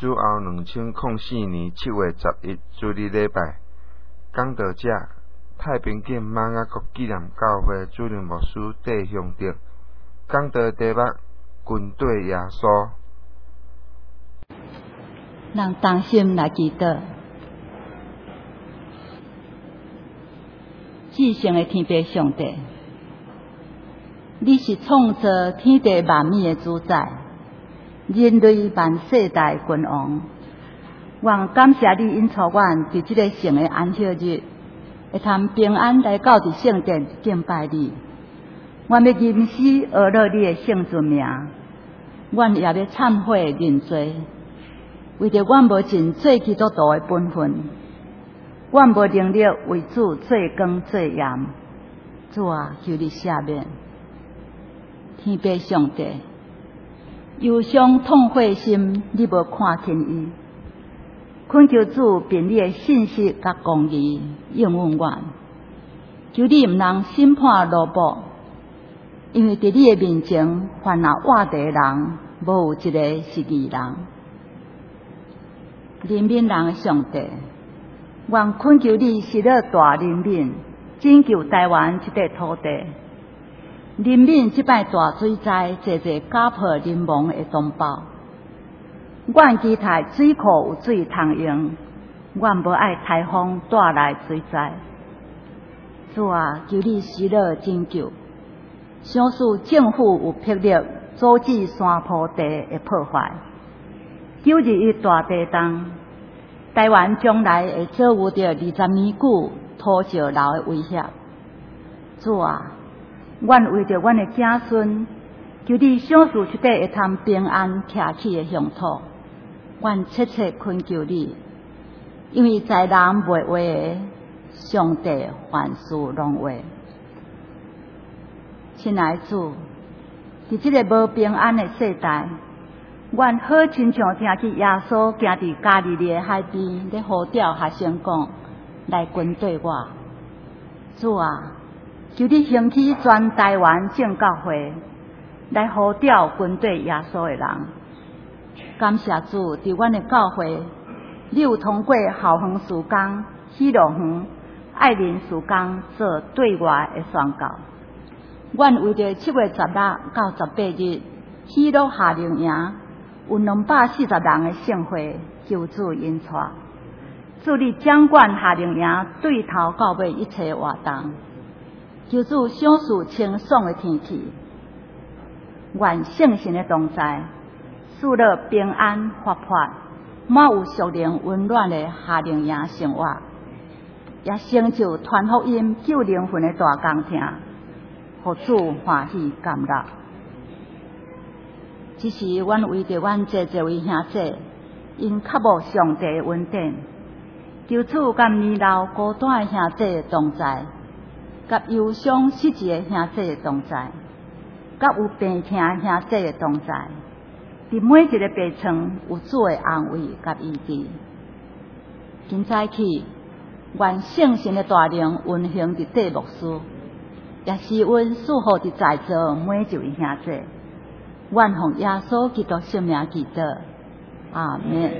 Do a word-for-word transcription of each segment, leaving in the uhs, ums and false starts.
主后两千零四年七月十一主日礼拜，讲道者太平境马雅国纪念教会主任牧师戴雄德，讲道题目军队耶稣。 让同心来祈祷。至圣的天父上帝，你是创造天地万物的主宰，人类万世代君王。愿感谢你引导阮伫这个圣的安息日，会通平安来到伫圣殿敬拜你。阮要吟诗学乐你的圣尊名，阮也要忏悔认罪。为着阮无尽做基督徒的本分，阮无能力为主做光做盐，主啊，求你赦免。天父上帝，忧伤痛悔心，你无看轻伊，恳求主凭你的信息甲公义应允阮，求你毋通审判罗卜，因为伫你的面前，凡那活地的人，无有一个是义人。怜悯人的上帝，愿恳求你施了大怜悯，拯救台湾这块土地。怜悯这摆大水灾，济济家破人亡的同胞。阮期待水库有水通用，阮无爱台风带来水灾。主啊，求你施了拯救，想使政府有魄力阻止山坡地的破坏。九二一大地震，台湾将来会遭遇着二十年久土石流的威胁。主啊，阮为着阮的子孙，求你想使这块会通平安徛起的乡土，阮切切恳求你，因为在人袂话的，上帝凡事拢话。亲爱的主，伫这个无平安的世代，阮好亲像听见耶稣行伫加利利的海边，咧呼召学生讲来跟对我。主啊，求你兴起全台湾正教会，来呼召跟对耶稣的人。感谢主，伫阮的教会，你有通过校园事工、喜乐园、爱人事工做对外的宣告。阮为着七月十六到十八日喜乐夏令营，有两百四十人的盛会，求主引带，助力掌管夏令营对头到尾一切活动，求主赏赐清爽的天气，愿圣神的同在，使了平安活泼，满有属灵温暖的夏令营生活，也成就传福音救灵魂的大工程，互主欢喜甘乐。只是阮为着阮这这位兄姐，因较无上帝的恩典，求主甲年老孤单的兄姐的同在，甲忧伤失志的兄姐的同在，甲有病痛的兄姐的同在，伫每一个病床有主的安慰甲医治。今早起，愿圣神的大能运行伫这牧师，也是阮祝福伫在座每一位兄姐。愿奉耶稣基督圣名祈祷，阿们。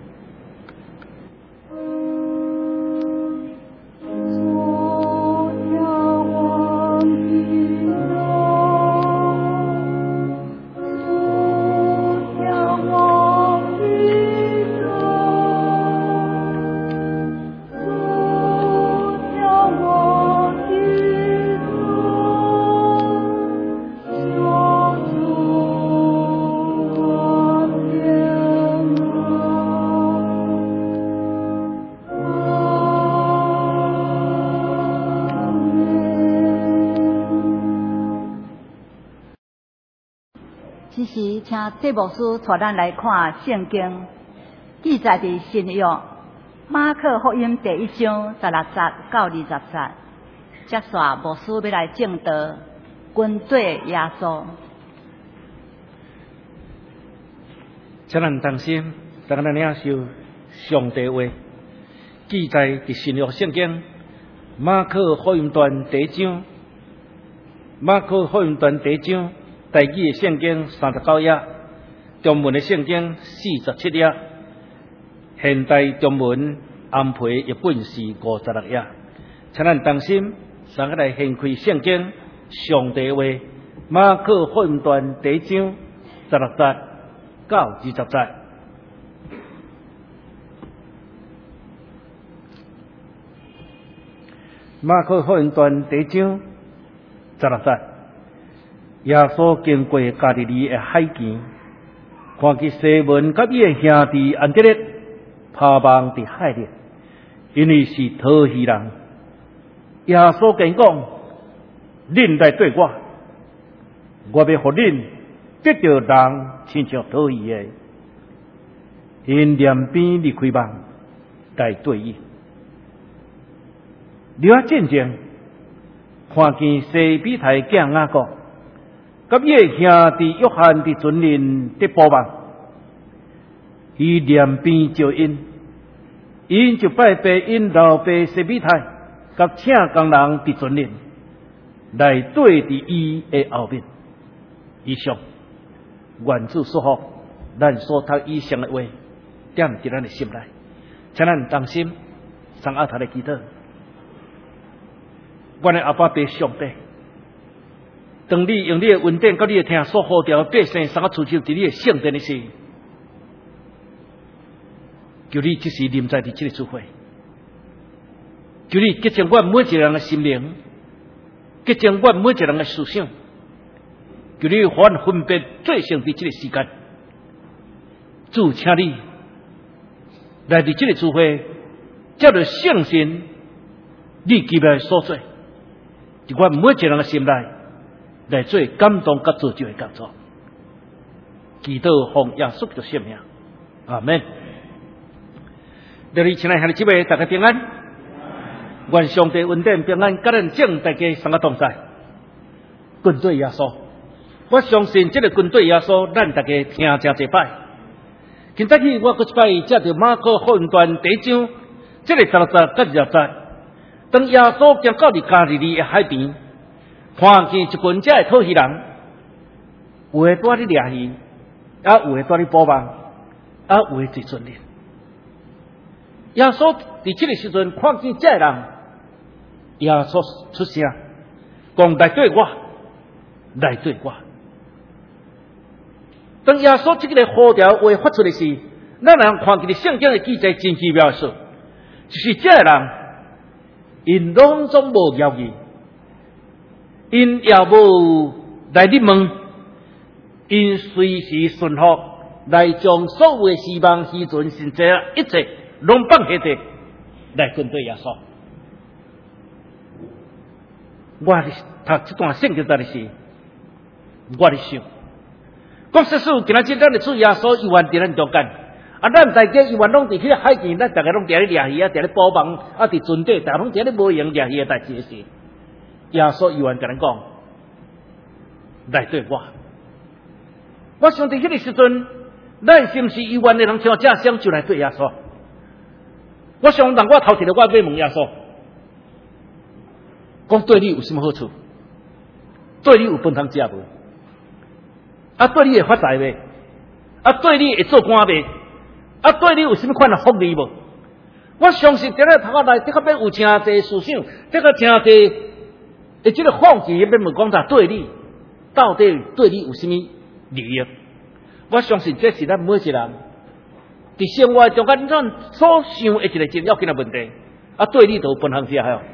此时，请戴牧师带咱来看圣经，记载伫新约马可福音第一章十六节到二十节。接续牧师要来正道，军队耶稣。 请咱同心，等咱领受上帝话，记载伫新约圣经马可福音段第一章，马可福音段第一章。台语的圣经三十九页，中文的圣经四十七页， 现代中文安培译本是五十六页，请咱同心，三个来掀开圣经上帝话，马可福音段第一章十六节到二十节。马可福音段第一章十六节，耶稣经过加利利的海边，看见西门甲伊的兄弟安德烈趴网伫海里，因为是讨鱼人。耶稣跟讲：恁来对我，我要互恁得到人亲像讨鱼的。因两边离开网来对伊。了啊，渐渐看见西比太囝雅各，甲伊的兄弟约翰伫船林伫捕网，伊两边招因，因就拜拜因老爸西比太，甲请工人伫船林来对伫伊的后面。以上，愿主所福，咱所读以上的话，点伫咱的心内，请咱同心，上阿头来祈祷。阮的阿爸爸上帝，当你用你的恩典，甲你的听所呼召百姓，三个出手伫你的圣殿的时，求你即时临在伫即个聚会，求你洁净阮每一个人的心灵，洁净阮每一个人的思想，求你互阮分别最胜伫即个时间。主，请你来伫即个聚会，接着圣神你期待所做。伫阮每一个人的心内来做感动甲造就的工作，祈祷奉耶稣的圣名，阿门。各位亲爱兄弟姊妹，大家平安。愿上帝恩典平安，甲咱正大家三个同在。军队耶稣，我相信这个军队耶稣，咱大家听真一摆。今早起我搁一摆接着马可福音段第一章，这个十六节甲二十节。当耶稣经到伫加利利的海边，看见一群这的讨鱼人，有的在咧掠鱼，啊有的在咧捕网，啊有的在船里。耶稣伫这个时阵看见这人，耶稣出声讲：来对我，来对我。当耶稣这个呼召话发出的时，咱人看见的圣经的记载真奇妙的事，就是这人。因拢总无交易，因也无来你问，因随时顺服来将所有的希望、希存、信者一切拢放下地来跟对耶稣。我伫读这段圣经在的时，我伫想，讲实事，今仔日咱的主耶稣伊原伫咱中间。啊！咱大家伊原拢伫迄个海边，咱大家拢伫咧掠鱼啊，伫咧捕网啊，伫船底，大家拢伫咧无用掠鱼的代志的时，耶稣伊原甲咱讲，来对我。我想伫迄个时阵，咱是毋是伊原的人像这样就来对耶稣？我想，当我头一个我要问耶稣，讲对你有什么好处？对你有饭通食无？啊，对你会发财未？啊，对你会做官未？啊，对你有什么款的福利无？我相信在咧头壳内的确要有真侪思想，的确真侪诶，这个放弃要问讲他对你到底对你有什么利益？我相信这是咱每一个人伫生活中间咱所想的一个真要紧的问题。啊，对你都有分行食哦，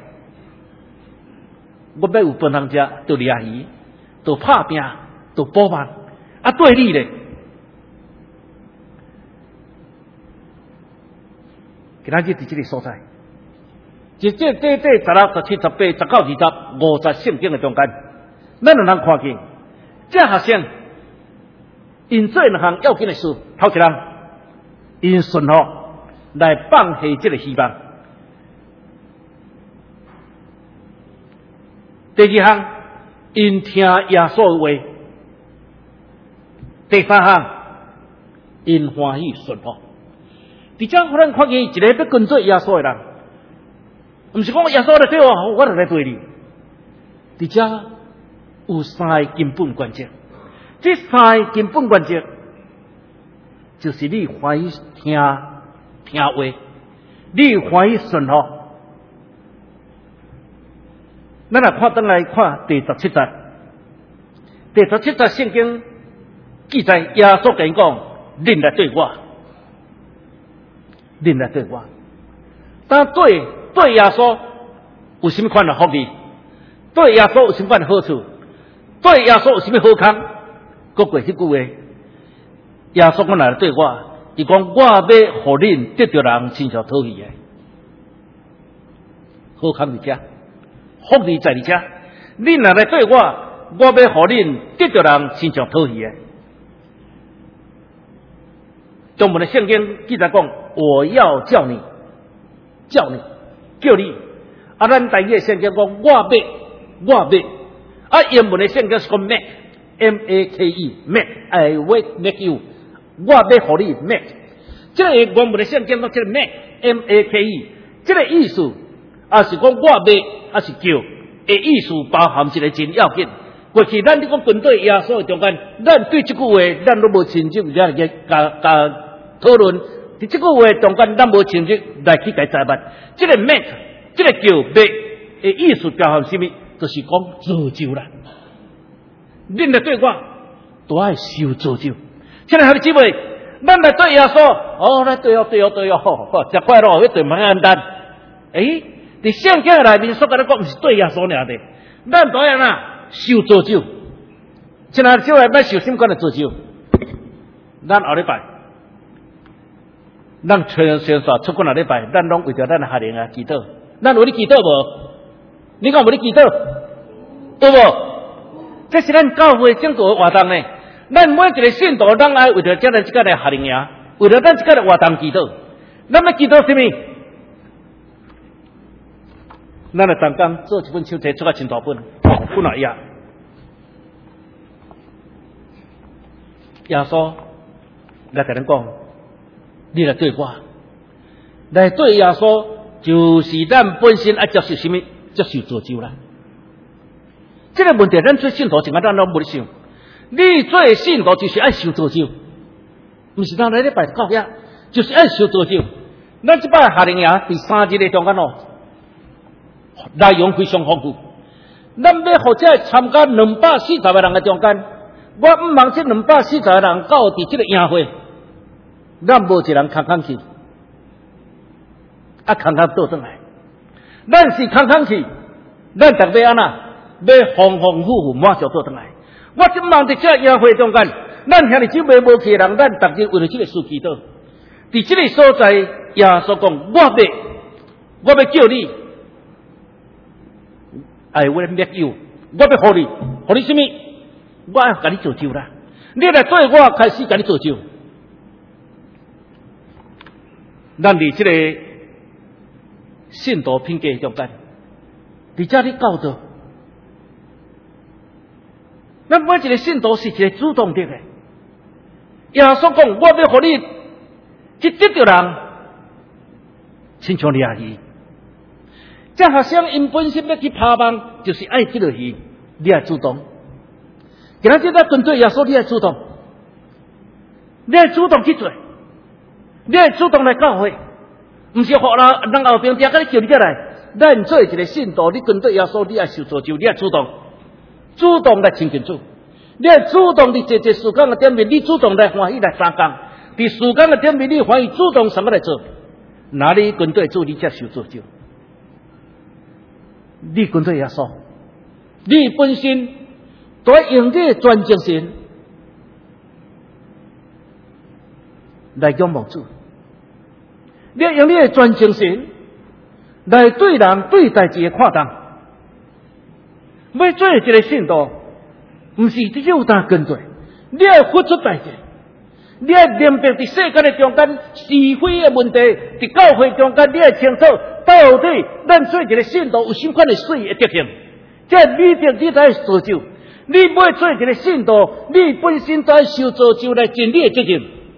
我要有分行食，就掠鱼，就拍拼，就捕网。啊，对你咧。今仔日伫这个所在，即这短短十六、十七、十八、十九、二十、五十圣经的中间，咱有人看见，这学生因做两项要紧的事，头一人因顺服来放下这个希望；第二项因听耶稣的话；第三项因欢喜顺服。伫遮，可能看见一个要跟做耶稣的人，毋是讲耶稣来对我，我就来对你。伫遮有三个根本关键，这三个根本关键就是你欢喜听听话，你欢喜顺服。咱来看转来看第十七节，第十七节圣经记载耶稣跟讲：恁来对我，恁来对我。但对对耶稣有什么款的福利？对耶稣有什么款的好处？对耶稣有什么好康？搁过迄句话，耶稣讲来对我，伊讲我要互恁得着人亲像讨喜的，好康伫遮，福利在伫遮。恁若来对我，我要互恁得着人亲像讨喜的。中文的圣经记载讲，我要叫你，叫你，叫你。啊，咱台语的圣经讲，我要，我要。啊，英文的圣经是讲 make，M A K E，make，I will make you， 我要互你 make。这个原文的圣经讲这个 make，M A K E， 这个意思啊是讲我要，啊是叫，的意思包含一个真要紧。过去咱咧讲军队耶稣的中间，咱对这句话咱都无清楚，而且加加讨论。伫这句话中间，咱无清楚来去解giải密。这个 make， 这个叫 make 的意思包含什么？就是讲造就啦。恁来对我，都爱受造就。现在兄弟姊妹，咱来对耶稣，哦，来对哦，对哦，对哦，好，好，真快乐，迄对蛮简单。诶，伫圣经内面所甲咱讲，毋是对耶稣尔的，咱当然啦，受造就。现在就来咱受什么款的造就？咱后礼拜，咱全宣传出过后礼拜，咱拢为着咱的下人啊祈祷。咱有咧祈祷无？你讲有咧祈祷？有无？这是咱教会整个活动呢。咱每一个信徒，咱爱为着咱这个的下人呀，为着咱这个的活动祈祷。咱要祈祷什么？咱来刚刚做一本手册，出个真大本，本来呀。耶稣来跟咱讲，你来对我，来对耶稣，就是咱本身爱接受什么？接受造就啦。这个问题，咱做信徒，怎啊咱拢无咧想？你做信徒就是爱受造就，毋是咱来咧拜教遐，就是爱受造就。咱即摆夏令营第三日的中间哦，内容非常丰富。咱要或者参加两百四十个人的中间，我毋望这两百四十个人到伫这个营会，咱无一人空空去，啊空空倒转来。咱是空空去，咱特别安那？要丰丰富富满足倒转来。我即望伫这个营会中间，咱兄弟姊妹无去的人，咱逐日为了这个事祈祷。伫这个所在，耶稣讲：我要，我要叫你 ，I will make you， 我要互你，互你什么？我要甲你造就啦。你来对我开始甲你造就。咱伫这个信徒品格中间，伫这里教导。咱每一个信徒是一个主动的。耶稣讲：我要互你去得着人，亲像掠鱼。这学生因本身要去拍网，就是爱这个鱼，你爱主动。今仔日咱军队耶稣，你爱主动，你爱主动去做，你爱主动来教会，毋是互人人后边定甲你叫你过来。咱做一个信徒，你军队耶稣，你爱受造就，你爱主动。主动来亲近主，你要主动伫一一时间的点面，你主动来欢喜来相共。伫时间的点面，你欢喜主动什么来做？哪里军队做你才受造就？你军队耶稣，你本身都要用你的全精神来仰望主，你要用你的全精神来对人对待一个看重。要做一个信徒，毋是只有单跟做，你要付出代价，你要明白伫世间的中间是非的问题，伫教会中间你要清楚到底咱做一个信徒有什么款的水的德行，这你得你才造就。你要做一个信徒，你本身才受造就来尽你的责任。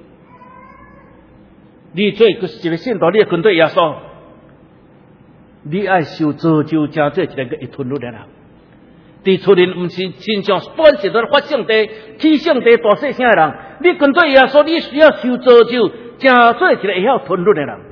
你做一个信徒，你要跟对耶稣，你爱受造就，才做一个一吞入的人。伫厝人毋是亲像本时在发圣地、起圣地大细声的人，你跟对耶稣，你需要受造就， 真做一个会晓吞论的人。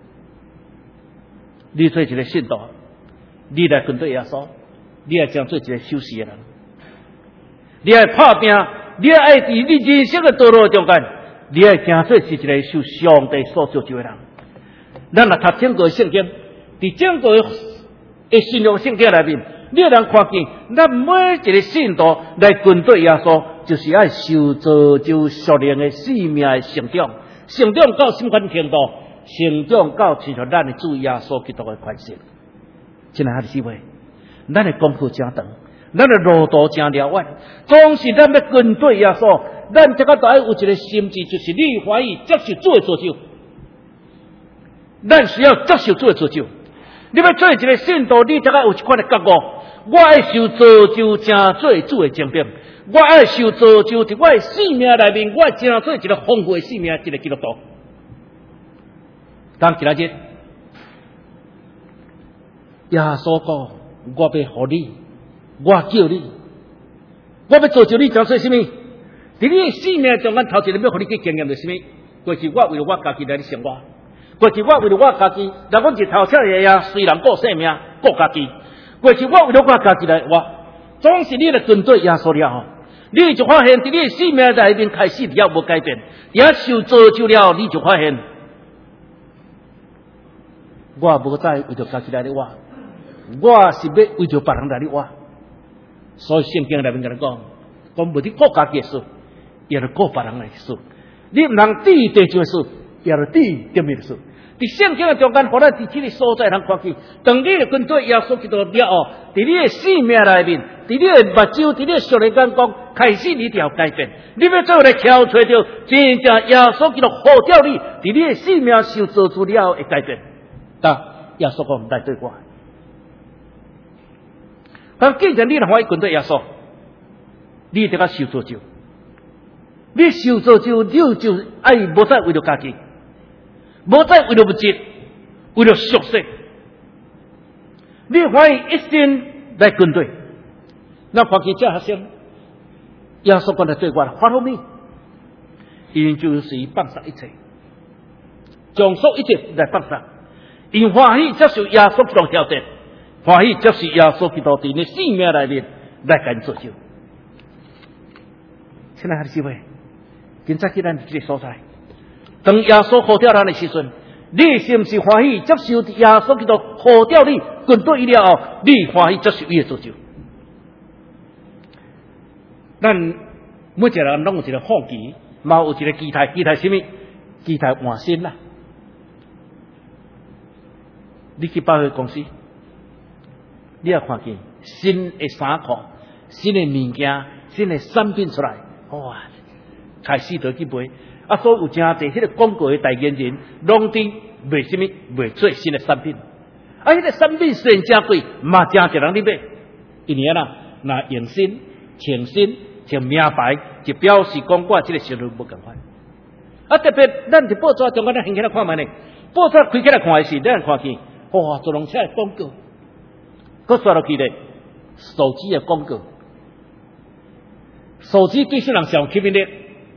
你做一个信徒，你来跟对耶稣，你要真做一个守时的人。你要打拼，你要爱伫你人生的道路中间，你要真做是一个受上帝所造就的人。咱若读整个圣经，伫整个的信仰圣经内面，你能看见，咱每一个信徒来跟对耶稣，就是爱受造就属灵的生命的成长，成长到什么款程度？成长到亲像咱的主耶稣基督的款式。真系哈弟兄妹，咱的功课真长，咱的路途真辽远，总是咱要跟对耶稣，咱这个都要有一个心志，就是你欢喜接受主的造就。咱需要接受主的造就。你要做一个信徒，你才个有一款的觉悟。我爱受造就，真做主的精兵；我爱受造就，伫我的生命内面，我真做一个丰富的生命，一个基督徒。当今日，耶稣讲：我要互你，我叫你，我要造就你，真做什么？伫你的生命中间头一个要互你去经验着什么？过去我为了我家己来的生活。过去我为了我家己，若讲一头车爷爷虽然顾性命顾家己，过去我为了我家己来活，总是你来跟对耶稣了后，你就发现伫你的生命内面开始了无改变，也受造就了，你就发现，我无再为着家己来的活，我是要为着别人来的活。所以圣经内面跟你讲，讲无伫顾家己的事，也是顾别人的事，你唔通地地就的事。也是地点的事，伫圣经的中间，互咱伫这个所在通看见。当你跟对耶稣基督了后，伫你的生命内面，伫你的目睭，伫你的属灵眼光，开始你就要改变。你要做来挑找到真正耶稣基督呼召你，伫你的生命受造就了会改变。但耶稣讲唔带对我，但既然你若欢喜跟对耶稣，你得个受造就。你受造就，你就爱无再为了家己。无再为了物质，为了俗世，你欢喜一心来跟对。那看见这学生，耶稣讲的对我发后面，因就是放下一切，将所一切来放下，因欢喜接受耶稣基督条件，欢喜接受耶稣基督伫你生命内面来干造就。亲爱的姊妹，今早去咱这个所在。当耶稣呼召咱的时阵，你是不是欢喜接受耶稣基督呼召你跟对伊了后，你欢喜接受伊的造就？咱每一个人拢有一个放弃，嘛有一个期待，期待什么？期待换新啦。你去百货公司，你要看见新的衫裤、新的物件、新的产品出来，哇！开始就去买。啊，所有真侪迄个广告的代言人，拢伫卖什么？卖最新的产品。啊，迄个产品虽然真贵，嘛真侪人伫买。因为啊，那用心、诚心、像名牌，就表示讲我这个收入无共款。啊，特别咱伫报纸中间，咱掀起来看卖呢，报纸开起来看的是，咱看见哇，自动车的广告，佮刷落去咧，手机的广告，手机对些人上吸引力。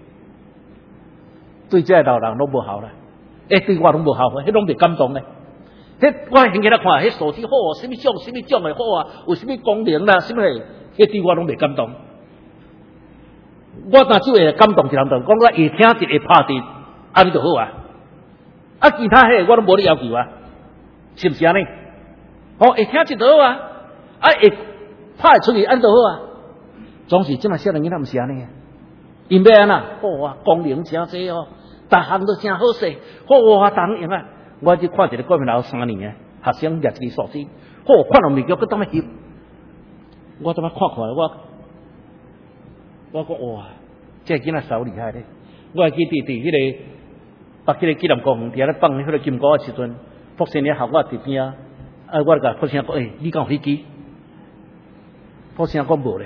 对这老人拢无效啦，诶，对我拢无效，迄拢袂感动咧。迄我现起来看，迄手机好，什么种、什么种的好啊，有什么功能啦，什么诶，迄对我拢袂感动。我若只会感动一人，就讲我会听一会拍的，安尼就好啊。啊，其他迄我拢无咧要求啊，是不是安尼？好，会听一就好啊，啊，会拍出去安就好啊。总是即嘛少年囡仔毋是安尼啊，因要安那好啊，功能诚济哦。逐项都真好势，好啊！逐项用啊！我去看一个股票老三年啊，学生掠一个数字，好看到物件，佮当么翕，我怎么看看我，我讲哇，这囡仔手厉害咧！我还记得伫迄个北迄个纪念公园，伫咧放迄个金鼓的时阵，福星咧学我伫边啊，啊，我甲福星讲，诶，你敢有飞机？福星讲无咧，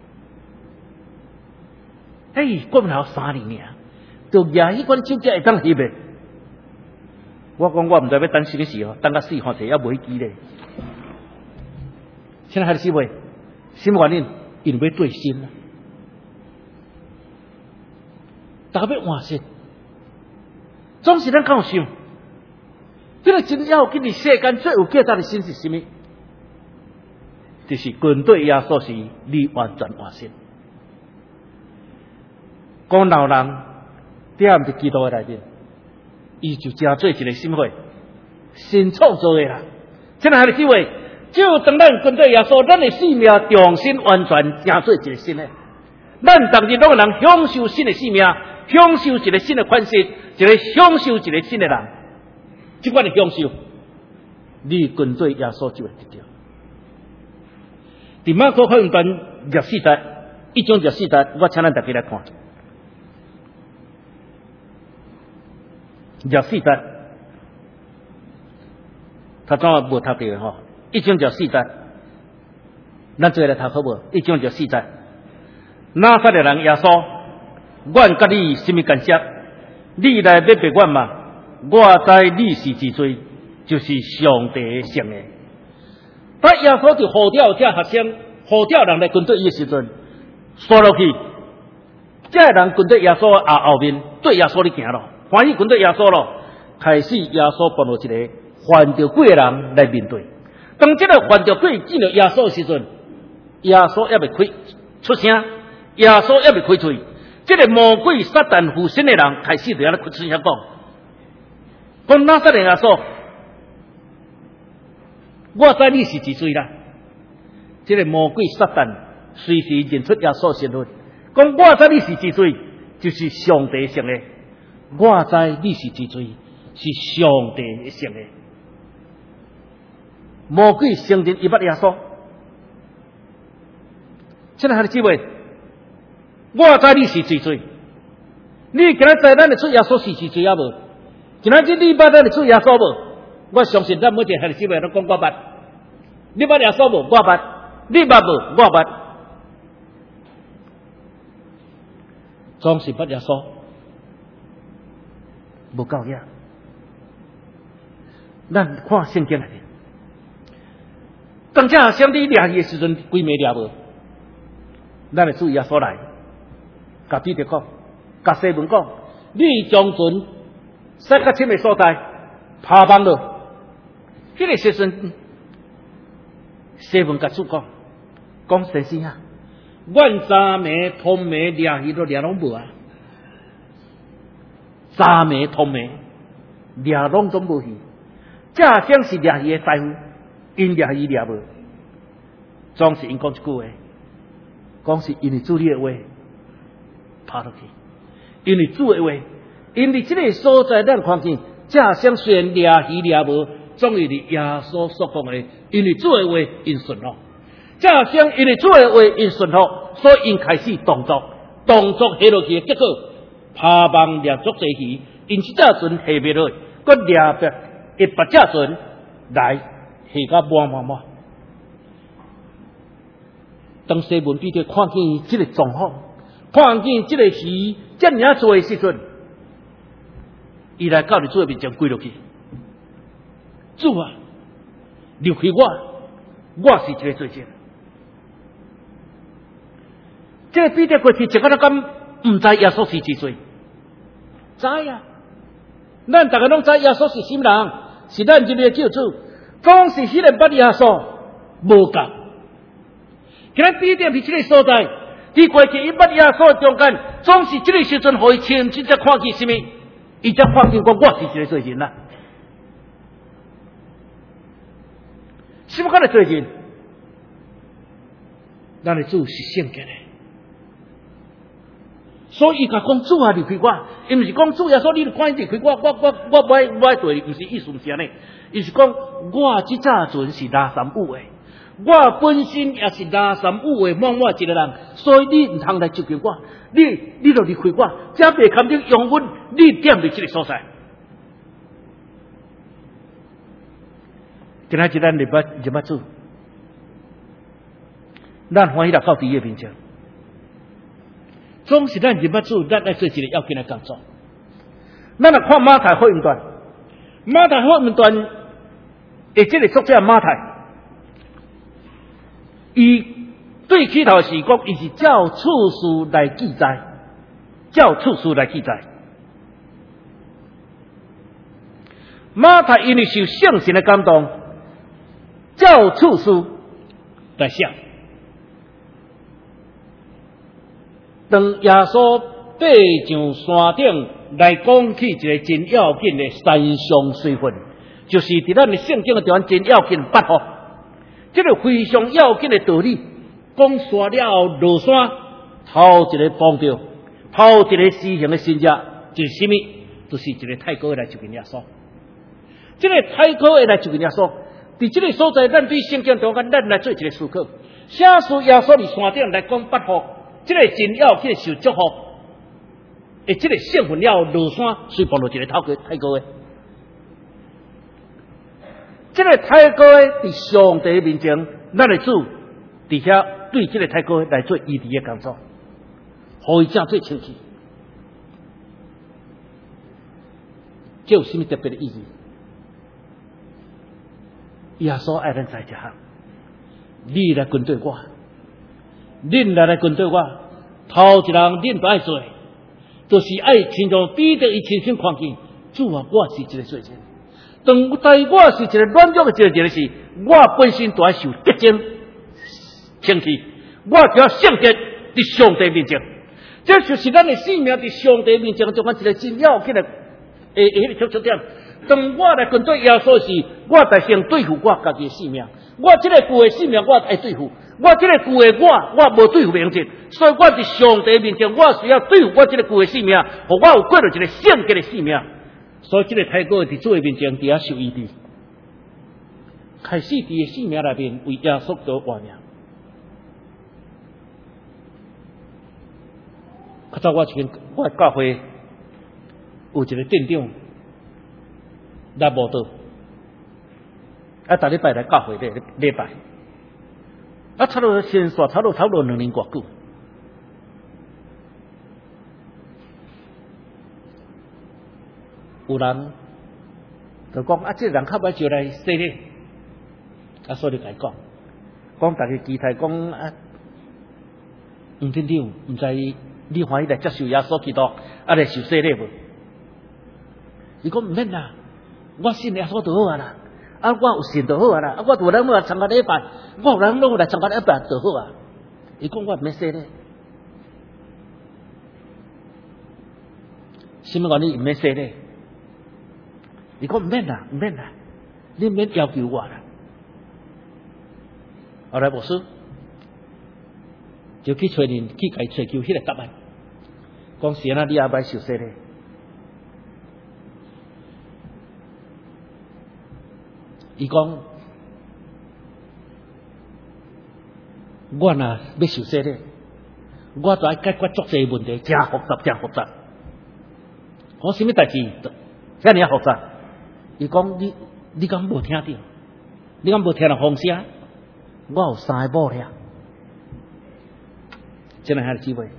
嘿，股票老三年啊！就举迄款手机会当翕诶，我讲我毋知要等什么时候，等到死看者还无迄机咧。现在还是死未？什么原因？因为要对心啊，大家要换心。 总是咱敢有想，这个真要紧的世间最有价值的心是什么？就是军队耶稣是你完全完成。讲老人踮伫基督的内面，伊就真做一个心会新创造的啦。这哪的机会？就当咱军队耶稣，咱的性命重新完全真做一个新的。咱当日拢有人享受新的性命，享受一个新的款式，一个享受一个新的人。这款的享受，你军队耶稣就会得到。伫马可福音段十四节，一章十四节，我请咱大家来看。十四节，他怎啊无读到吼？一章十四节，咱做来读好无？一章十四节，拿撒勒人耶稣，阮甲你什么干涉？你来要逼阮嘛？我知你是之罪，就是上帝圣的。当耶稣就呼召这学生，呼召人来跟对伊的时阵，说落去，这人跟对耶稣啊后面对耶稣咧行咯，欢喜跟对耶稣咯，开始耶稣帮助一个犯着鬼的人来面对。当这个犯着鬼见到耶稣的时阵，耶稣还未开出声，耶稣还未开嘴，这个魔鬼撒旦附身的人开始就喺度出声讲，讲拿撒勒耶稣。我知你是之罪啦，这个魔鬼撒旦随时认出耶稣身份，讲我知你是之罪，就是上帝圣的。我知你是之罪，是上帝圣的。魔鬼承认伊捌耶稣，现在还是姊妹，我知你是之罪，你今仔知咱的出耶稣是之罪啊无？今仔日你捌咱的出耶稣无？我相信咱每一个还是姊妹都讲我捌，你捌耶稣无？我捌，你捌无？我捌，总是捌耶稣，无够呀。咱看圣经里面，当这上帝掠伊的时阵，几暝掠无？咱会注意耶稣来，甲彼得讲，甲西门讲，你将船驶到深的所在，爬网了。迄个时阵，西门甲主讲，讲先生啊，阮昨暝通暝掠鱼都掠拢无啊，昨暝通暝掠拢总无去，这正是掠鱼的师傅，因掠鱼掠无，总是因讲一句话，讲是因为主你的话爬落去，因为主的话，因为这个所在咱看见，这正虽然掠鱼掠无。总于你耶稣所讲的，因为主的话因顺服，这像因为主的话因顺服，所以因开始动作，动作下落去的结果，爬网掠足侪鱼，因这只船下袂落，佮掠别一百只船来下甲满满满。当西门彼得看见这个状况，看见这个鱼这么多的时阵，伊来到你主的面前跪落去。主啊，留开我，我是一个罪人。这个彼得过去一个人敢唔知耶稣是之罪，知啊？咱大家拢知耶稣是什么人，是咱这个救主，总是迄个捌耶稣无够。今日彼得伫这个所在，伫过去伊捌耶稣中间，总是这个时阵，互伊亲亲才看见什么，伊才看见讲我是一个罪人啦。什么款的罪人？咱的主是圣洁的，所以伊甲讲主啊，离开我，伊毋是讲主耶稣，你看离开我，我我我不爱不爱对你，毋是意思毋是安尼，伊是讲我即早阵是拿三五的，我本身也是拿三五的满满一个人，所以你毋通来接近我，你你就离开我，这袂堪得用阮，你踮伫这个所在。今仔日咱入捌入捌主，咱欢喜来到主的面前。总是咱入捌主，咱来做一个要紧的工作。咱来看马太福音段，马太福音段的这个作者马太，伊对起头是讲，伊是照次序来记载，照次序来记载。 马太因为受圣神的感动，照处事来写。当耶稣爬上山顶来讲起一个真要紧的山上水分，就是伫咱的圣经的地方真要紧八福。这个非常要紧的道理，讲煞了后落山，头一个碰到，头一个施行的神者就是什么？就是一个太高的来接近耶稣。这个太高的来接近耶稣，伫这个所在，咱对圣经中间，咱来做一个思考。写书耶稣伫山顶来讲八福，这个真要紧受祝福，诶，这个圣分了落山，随碰到一个头高太高的。这个太高的伫上帝面前，咱的主伫遐对这个太高的来做医治的工作，互伊正做清气。这有什么特别的意义？耶稣爱咱在一项，你来跟对我，恁来来跟对我，头一人恁都爱做，就是爱亲像彼得伊亲身看见，主啊，我是一个罪人。当在我是一个软弱的一个人时，我本身都爱受洁净清气，我就要圣洁伫上帝面前。这就是咱的性命伫上帝面前，就讲一个真要紧的诶诶，迄个出出点。当我来跟对耶稣时，我才先对付我家己的性命。我这个旧的性命，我爱对付；我这个旧的我，我无对付明智。所以我伫上帝面前，我需要对付我这个旧的性命，互我有过着一个圣洁的性命。所以这个太高伫主的面前，伫遐受医治，开始伫个性命内面为耶稣得活命。较早我一间我教会有一个店长。来无到，啊！逐礼拜来教会礼礼拜，啊！差不多先说，差不多差不多两年偌久。有人就讲啊，这个人较歹就来洗礼，啊，所以来讲，讲大家期待讲啊，吴店长毋知你欢喜来接受耶稣基督，啊来受洗礼无？伊讲毋免啦。我信耶稣就好啊啦，啊，我有信就好啊啦，啊，我有人要来参加礼拜，我有人拢来参加礼拜就好啊。伊讲我毋免洗咧，什么原因毋免洗咧？伊讲毋免啦，毋免啦，你毋免要求我啦。后来牧师就去找人去甲伊找求迄个答案，讲是安那你也歹受洗咧。伊讲，我若要受洗咧，我就要解决足侪问题，真复杂，真复杂。讲什么代志？遐尔复杂？伊讲你，你敢无听到？你敢无听到风声？我有三个某俩，真系遐个机会。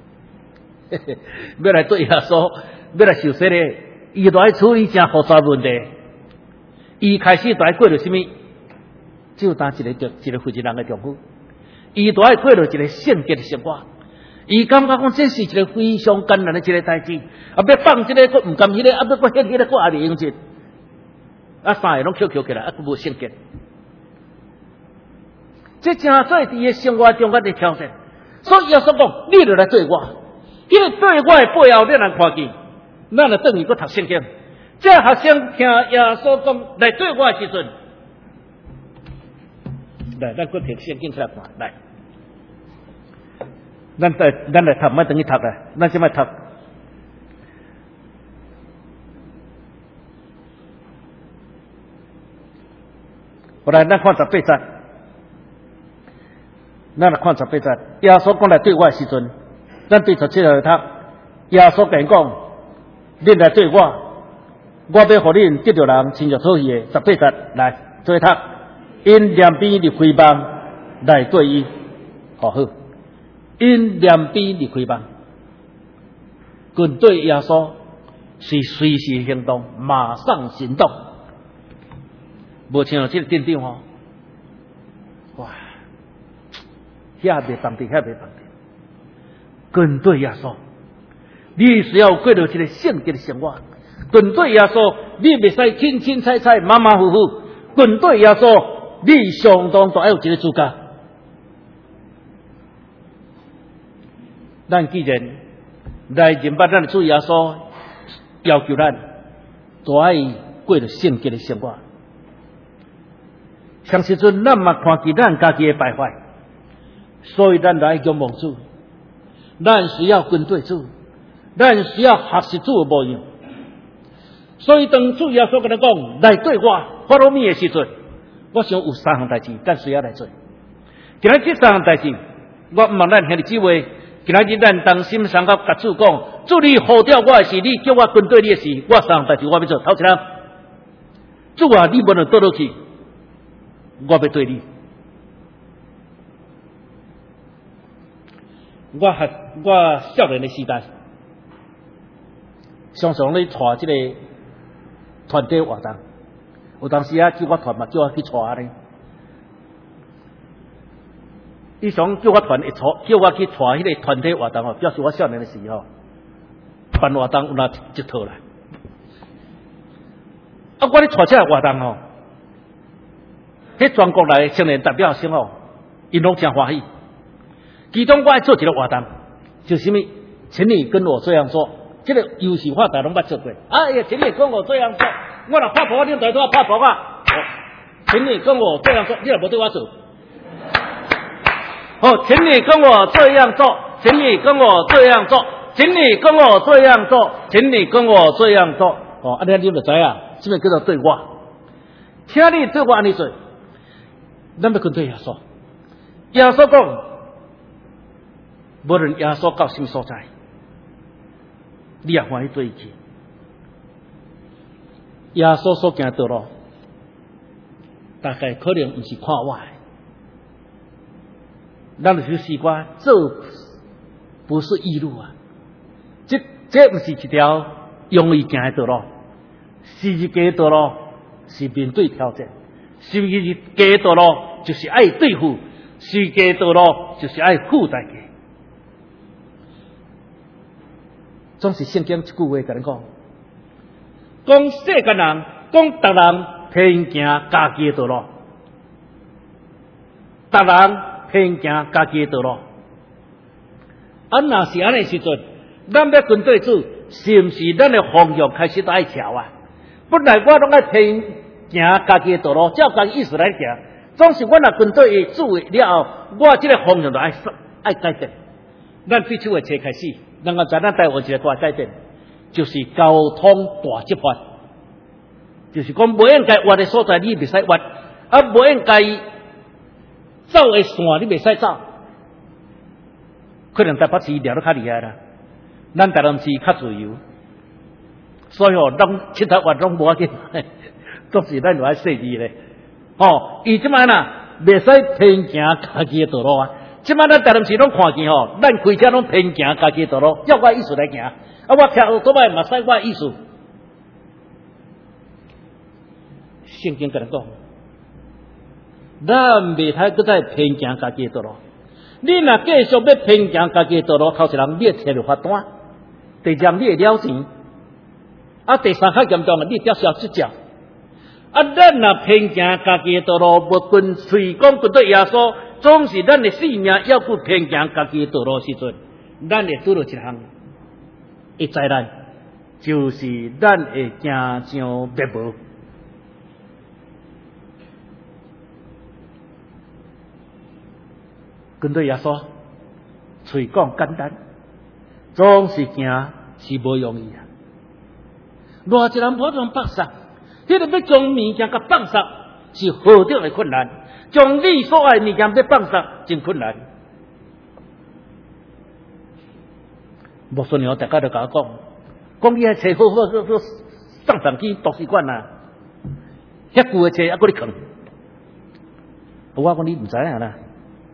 要来对耶稣，要来受洗咧，伊就爱处理真复杂问题。伊开始就爱过着什么？只有当一个一个负责人的丈夫，伊就爱过着一个圣洁的生活。伊感觉讲这是一个非常艰难的一个代志，啊，要放这个，佫唔甘迄个，啊，要佫献迄个，佫阿里用尽，啊，三个拢翘翘起来，啊，佫无圣洁。这真做伫个生活中间的挑战。所以耶稣讲，你就来对我，因为对我的背后，你人看见，咱就等于佫读圣经。这学生听耶稣讲来对我的时阵，来，咱佫摕圣经出来看，来，咱来咱来读，莫等于读啊，咱先莫读。后来咱看十八节，咱来看十八节，耶稣讲来对我的时阵，咱对十七来读，耶稣跟讲，你来对我。我要互恁得着人亲像讨喜的十八节来做读，因两边入开帮来对伊，好好。因两边入开帮，跟对耶稣是随时行动，马上行动，无像这个店长吼，哇，遐袂放地，遐袂放地，跟对耶稣，你需要过着一个圣洁的生活。跟对耶稣， 你袂使轻轻踩踩、马马虎虎。军队耶稣，你相当大有一个资格。咱既然来认捌咱的主耶稣，要求咱都爱过着圣洁的生活。像时阵，咱嘛看见咱家己的败坏，所以咱来仰望主。咱需要跟对主，咱需要学习主的模样。所以当主耶稣跟他讲来对我法罗米的时阵，我想有三项代志，咱需要来做。今仔这三项代志，我毋望咱兄弟姊妹，今仔日咱同心相合，甲主讲，主你呼召我的事，你叫我跟对你的事，我三项代志我要做。头一项，主啊，你无能倒落去，我要对你。我还我少年的时代，常常咧带这个团体活动，有当时啊叫我团嘛，叫我去带咧。伊常叫我团会带，叫我去带迄个团体活动哦，表示我少年的时候，团活动有哪一套啦。啊，我咧带这个活动哦，迄全国来青年代表生哦，因拢真欢喜。其中我爱做一个活动，就是什么？请你跟我这样做。这个游戏话大拢捌做过。哎呀，请你跟我这样做。我若拍婆，你对我拍婆啊。请你跟我这样做，你若无对我做。哦，请你跟我这样做，请你跟我这样做，请你跟我这样做，请你跟我这样做。哦，安尼你就知啊，这个叫做对我。请你对我安尼做，咱要跟对耶稣。耶稣讲。无论耶稣到什么所在，你也欢喜对伊去。耶稣所行道路，大概可能不是看我的，咱就是习惯做不是义路啊。这这不是一条容易行的道路，是一个道路是面对挑战，是一个道路就是爱对付，是一个道路就是爱付代价。总是圣经一句话跟你讲，讲世间人，讲逐人偏行家己的道路，逐人偏行家己的道路。啊，若是安尼时阵，咱要跟对主，是毋是咱的方向开始都爱调啊？本来我拢爱偏行家己的道路，照家己意思来行。总是我若跟对主了后，我这个方向就爱爱改变。咱对主的车开始。咱个在咱台湾一个大改变，就是交通大执法，就是讲不应该挖的所在你袂使挖，啊不应该走的线你袂使走。可能台北市聊得较厉害啦，咱台南市较自由，所以哦，拢七头挖拢无要紧，总是咱就爱细致咧。哦，伊即摆呐袂使偏行家己的道路啊。即摆咱台南市拢看见吼，咱开车拢偏行家己的道路，照我意思来行。啊，我骑奥多摆嘛使我意思。圣经跟咱讲，咱袂使搁再偏行家己的道路。你若继续要偏行家己的道路，头一人你会摕着罚单，第二你会了钱，啊，第三较严重的你吊销执照。啊，咱若偏行家己的道路，无跟随讲跟对耶稣。总是咱的性命要去偏行家己的道路时阵，咱会拄到一项一灾难，就是咱会惊上灭亡。跟对耶稣，嘴讲简单，总是行是无容易啊。偌一人普通放杀，迄个要将物件甲放杀，是何等的困难。将你所爱物件要放杀，真困难。无信仰，大家就甲我讲，讲你遐车好好好好送上去图书馆啊，遐旧的车还搁咧藏。我讲你唔知影啦，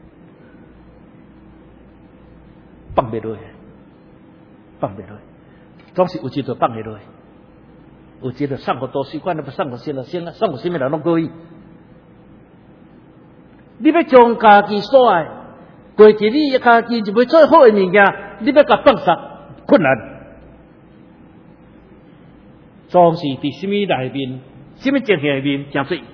放袂落，放袂落，总是有一度放袂落，有一度送互图书馆，那不送互先了先了，送互什么人拢可以。你要将家己所爱，过去你家己就要做好的物件，你要甲放杀困难。 总是伫什么内面、什么情形内面行水，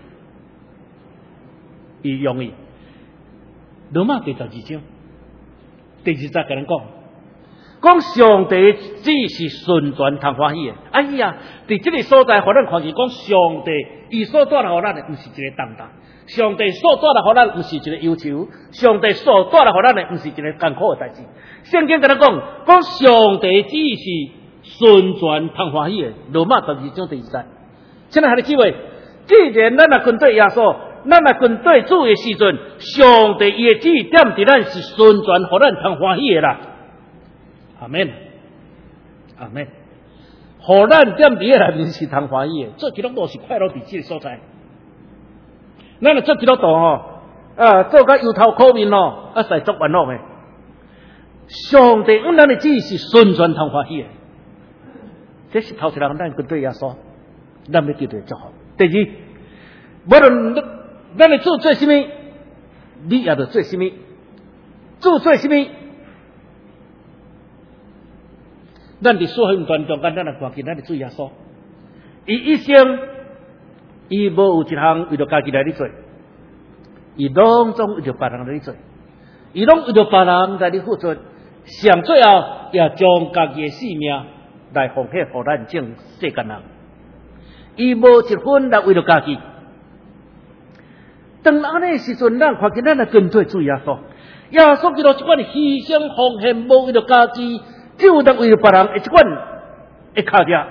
伊容易。罗马第十二章第二节甲咱讲，讲上帝只是顺转通欢喜的。哎呀，伫这个所在，互咱看见讲上帝伊所带来互咱的，毋是一个重担；上帝所带来互咱，毋是一个忧愁；上帝所带来互咱的，毋是一个艰苦的代志。圣经甲咱讲，讲上帝只是顺转通欢喜的。罗马十二章第二节，亲爱的姊妹，既然咱若跟对耶稣，咱若跟对主的时阵，上帝伊的旨意点伫咱是顺转，互咱通欢喜的啦。阿免，阿免，互咱点伫个内面是通欢喜的。做基督徒是快乐伫即个所在。咱若做基督徒吼，啊，做甲忧头苦面咯，啊，使足烦恼的。上帝阮咱的旨意是顺转通欢喜的。这是头一人，咱跟对耶稣，咱要得到祝福。第二，无论咱的主做什么，你也着做什么。主做什么，咱伫所有段中间，咱来看见咱的主耶稣，伊一生，伊无有一项为着家己来咧做，伊拢总为着别人来咧做，伊拢为着别人来咧付出，上最后也将家己的性命来奉献互咱正世间人。伊无一分来为着家己。当安尼时阵，咱看见咱来跟随主耶稣，耶稣基督即款牺牲奉献，无为着家己，只有得为着别人的即款的脚脚，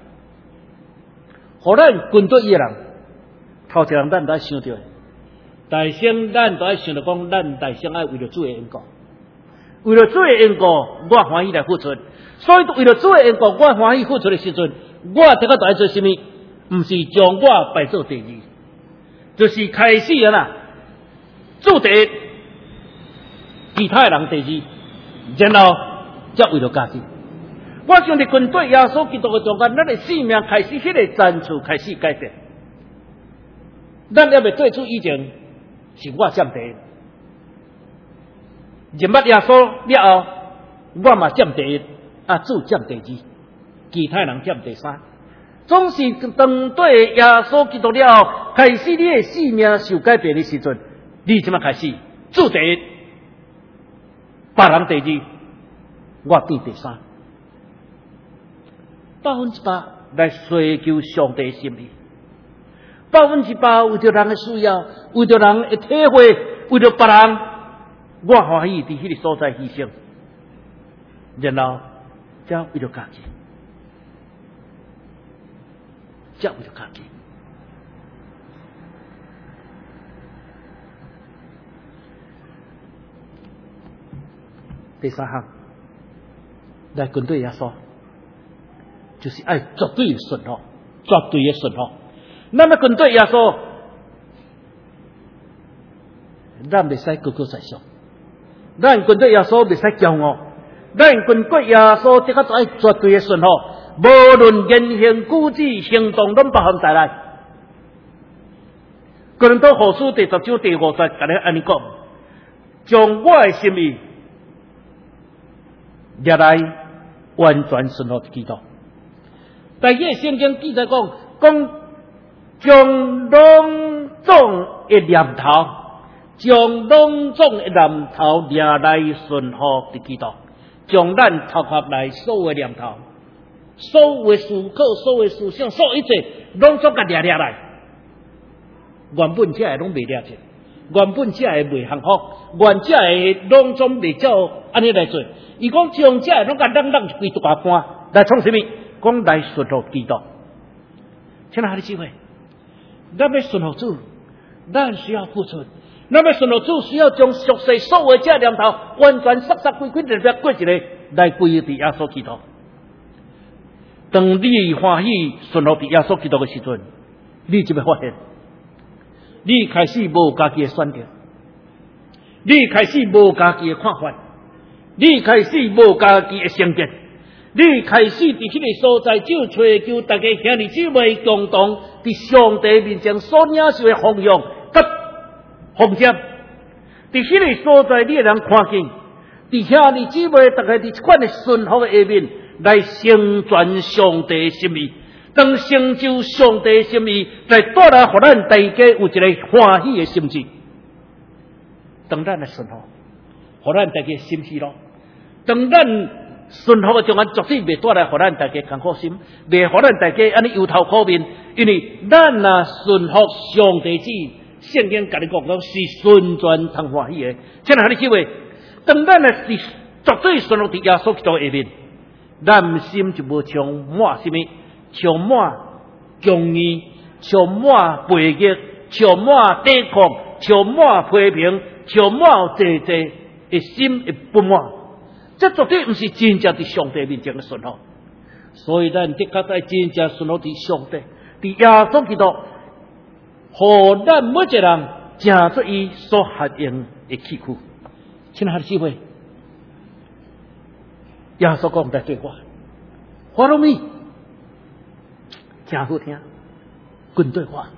互咱跟随伊的人，头一人咱都爱想到的。大先咱都爱想着讲，咱大先爱为着主的缘故，为了主的缘故，我欢喜来付出。所以为了主的缘故，我欢喜付出的时阵，我这个都爱做什么？毋是将我摆做第二，就是开始啊啦，主第一，其他人第二，然后才为了家己。我想伫跟对耶稣基督的中间，咱的性命开始迄个层次开始改变。咱要未对主以前，是我占第一。认捌耶稣了后，我嘛占第一，啊主占第二，其他人占第三。总是当对耶稣基督了后，开始你的性命受改变的时阵，你即马开始主第一，别人第二，我变第三，百分之百来追求上帝的心意，百分之百为着人的需要，为着人的体会，为着别人，我欢喜伫迄个所在牺牲，然后才为着家己。才为着家己。第三项，来跟对耶稣，就是爱绝对的顺服，绝对的顺服。咱要跟对耶稣，咱袂使高高在上，咱跟对耶稣袂使骄傲，咱跟对耶稣这个就爱绝对的顺服。无论言行举止行动，拢包含在内。哥林多后书第十章第五节，甲咱安尼讲，将我的心意掠来完全顺服基督。但迄个圣经记载讲，讲将拢总的念头，将拢总的念头掠来顺服的基督，将咱投合来所有的念头。所有的思考，所有的思想，所有一切，拢总甲掠掠来。原本这个拢未掠着，原本这个未幸福，原这个拢总未照安尼来做。伊讲将这个拢甲扔扔规大半，来创什么？讲来顺服基督。亲爱的姊妹，咱要顺服主，咱需要付出。咱要顺服主，需要将俗世所有这念头完全杀杀归归的来过一个来归于耶稣基督。当你欢喜顺服伫耶稣基督的时阵，你就会发现，你开始无家己的选择，你开始无家己的看法，你开始无家己的成见，你开始伫迄个所在就追求大家兄弟姊妹共同伫上帝面前所领受的方向甲奉献。伫迄个所在，你会能看见，伫兄弟姊妹大家伫一款的顺服的下面。来成全上帝的心意， 当成就上帝心意，来带来互咱大家有一个欢喜的心情。当咱来顺服，互咱大家心喜咯。当咱顺服的中间，绝对袂带来互咱大家艰苦心，袂互咱大家安尼忧头苦面，因为咱若顺服上帝旨意，圣经甲你讲讲是顺全通欢喜的。请哪里机会？当咱的是绝对顺服伫耶稣基督下面，咱心就无充满什么，充满强硬，充满背逆，充满抵抗，充满批评，充满济济的心的不满。这绝对不是真正伫上帝面前的顺服。所以咱的确在真正顺服伫上帝，伫耶稣基督，互咱每一个人正做伊所合用的器具。请下机会，耶稣讲在对我，花罗米，真好听，跟对我，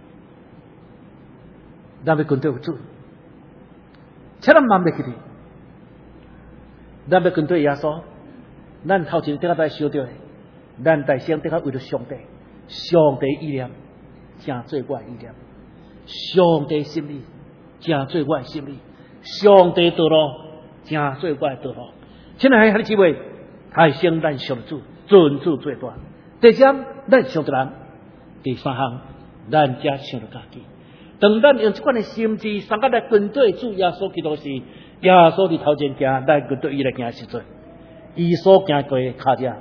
咱要跟对主，千万万别记哩，咱要跟对耶稣，咱头前顶下在想到的，咱大声顶下为了上帝，上帝意念，正做我的意念，上帝心意，正做我的心意。上帝道路，正做我的道路。请来下啲机会，大声咱上主，尊主最大。第三，咱上着人；第三项，咱才想着家己。当咱用这款的心智，三个来跟对主耶稣基督时，耶稣伫头前行，咱跟对伊来行时阵，伊所行过的脚迹，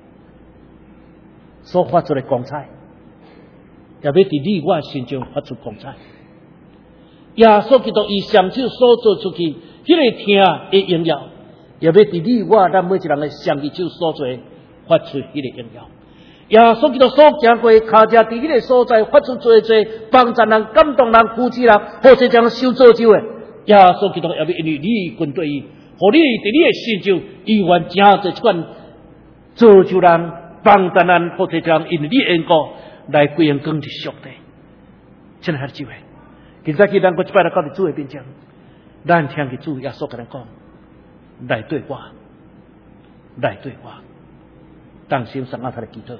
所发出的光彩，也要伫你我心中发出光彩。耶稣基督以双手所做出去，迄、那个听的荣耀，也要伫你我咱每一人的双手所做发出迄个荣耀。耶稣基督所行过的脚迹，伫迄个所在发出做做帮助人、感动人、扶持人，或者将受造就的。耶稣基督也要因为你跟对伊，互你伫你的心中，伊愿正做即款造就人、帮助人，或者将因为你的缘故来归荣光伫上帝。请来下机会。今早起咱搁一摆来到伫主的面前，咱听见主耶稣甲咱讲，来对我，来对我，当心上下他的祈祷。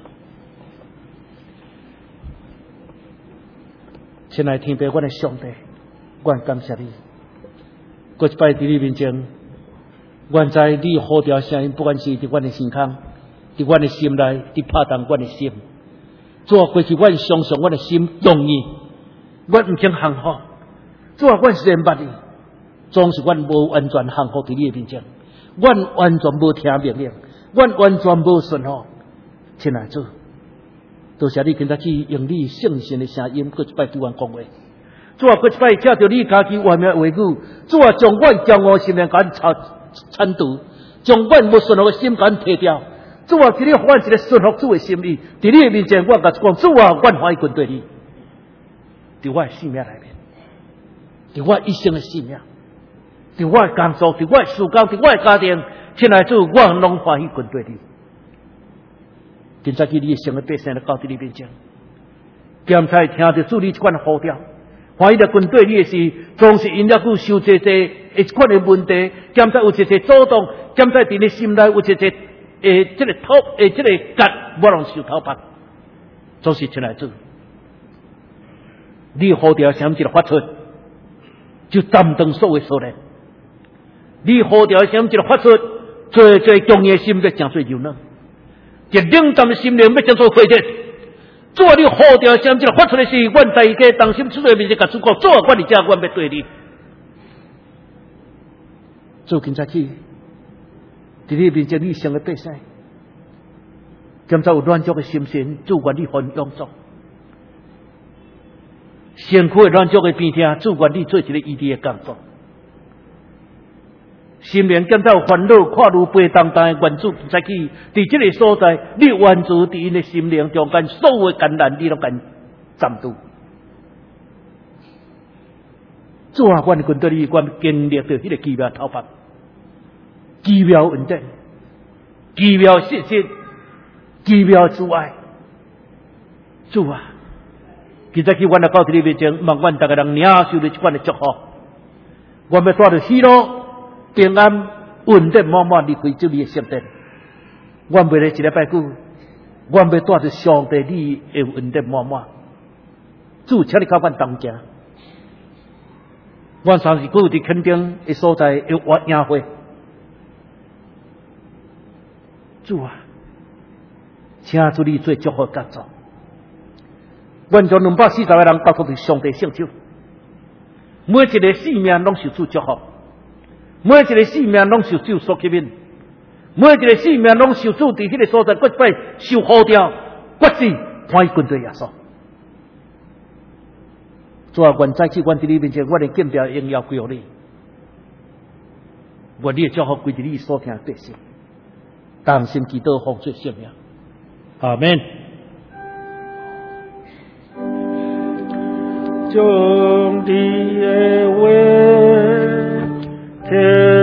亲爱的天父，我的上帝，我感谢你，搁一摆伫你面前，我知你呼召声音，不管是伫我的心腔，伫我的心内，伫拍动我的心。主啊，过去我相信我的心容易。我唔肯降服，主啊，我是明白你，总是我无完全降服伫你的面前，我完全无听命令，我完全无顺服。亲爱的主，多谢你今仔去用你圣神的声音，搁一摆对我讲话。主啊，搁一摆借着你家己完美的话语，主啊，将我骄傲心灵甲铲铲除，将我无顺服的心甲摕掉。主啊，今日换一个顺服主的心意，伫你的面前，我甲讲，主啊，我欢喜跟对你。伫我的性命内面，伫我一生的性命，伫我的工作，伫我的事工，伫我的家庭，亲爱的主，我拢欢喜跟对你。今早起你的生的百姓来到伫你面前，检查听着主你这款的呼召，欢喜来跟对你的事，总是因了去受这这一款的问题，检查有这这阻挡，检查伫你心内有这这诶，这个头诶，这个结，我拢受头发，总是亲爱的主。你呼召声一个发出，就担当所有所难。你呼召声一个发出，最最强的心要将做柔软，一冷淡的心灵要将做火热。主啊，你呼召声一个发出的是，阮大家当心出来面前甲主讲，主啊，我伫遮，阮要对你。主今早起，伫你面前，你生的百姓，今早有软弱的心神，主愿你分养助。身躯软弱的病痛，主愿你做一个医治的工作。心灵检查有烦恼，跨入背当当的愿主再去，伫这个所在，你援助伫因的心灵中间所有的艰难，你拢敢站住。主啊，阮跟对你，阮经历到迄个奇妙头发，奇妙稳定，奇妙信心，奇妙之爱。主啊！今早起，阮来到这里面前，望阮大家人领受你这款的祝福。我们带着喜乐、平安、稳定、满满离开这里的圣殿。我未来一礼拜久， 我要带着上帝你的恩典满满，主，请你靠阮同行。阮三是故伫垦丁的所在有活宴会，主啊，请主你做祝福工作。阮将两百四十个人交托伫上帝圣手，每一个性命拢受主祝福，每一个性命拢受主所吸引，每一个性命拢受主伫迄个所在骨背受呼召，决志欢喜跟对耶稣。主啊，愿再次阮伫你面前，阮的敬拜荣耀归予你，愿你的祝福归伫你所听的百姓，当心祈祷奉主圣名，阿门。将你的话听。